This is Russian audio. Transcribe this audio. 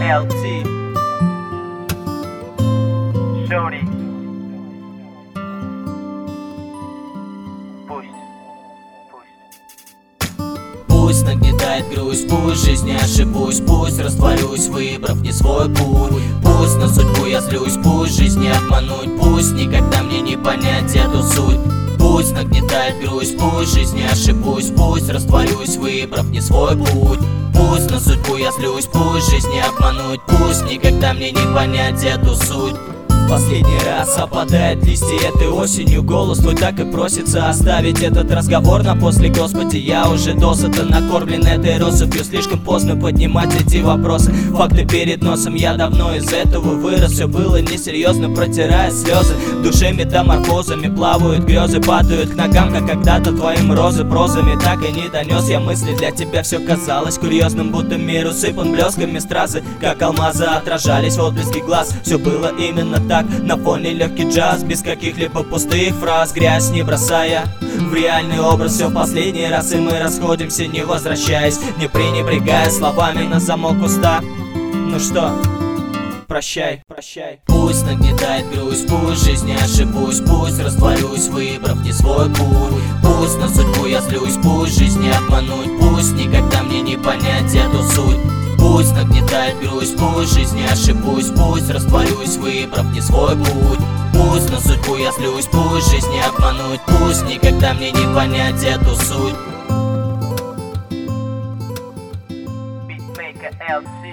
LT Shorty. Пусть нагнетает грусть, пусть жизнь не ошибусь, пусть растворюсь, выбрав не свой путь. Пусть на судьбу я злюсь, пусть жизнь не обмануть, пусть никогда мне не понять эту суть. Пусть нагнетает грусть, пусть жизнь не ошибусь, пусть растворюсь, выбрав не свой путь. Пусть на судьбу я злюсь, пусть жизнь не обмануть, пусть никогда мне не понять эту суть. Последний раз опадает листья этой осенью. Голос твой так и просится оставить этот разговор на после. Господи, я уже досыта накормлен этой россыпью. Слишком поздно поднимать эти вопросы. Факты перед носом, я давно из этого вырос. Все было несерьезно, протирая слезы. В душе метаморфозами плавают грезы, падают к ногам, как когда-то твоим розы. Прозами так и не донес я мысли, для тебя все казалось курьезным, будто мир усыпан блесками. Стразы, как алмазы, отражались в отблеске глаз. Все было именно так. На фоне легкий джаз, без каких-либо пустых фраз. Грязь не бросая в реальный образ. Все в последний раз, и мы расходимся, не возвращаясь, не пренебрегая словами на замок уста. Ну что, прощай, прощай. Пусть нагнетает грусть, пусть жизнь не ошибусь, пусть растворюсь, выбрав не свой путь. Пусть на судьбу я злюсь, пусть жизнь не обмануть, пусть никогда мне не понять эту суть. Пусть нагнетает грусть, пусть жизнь не ошибусь, пусть растворюсь, выбрав не свой путь. Пусть на судьбу я злюсь, пусть жизнь не обмануть, пусть никогда мне не понять эту суть. Beatmaker LT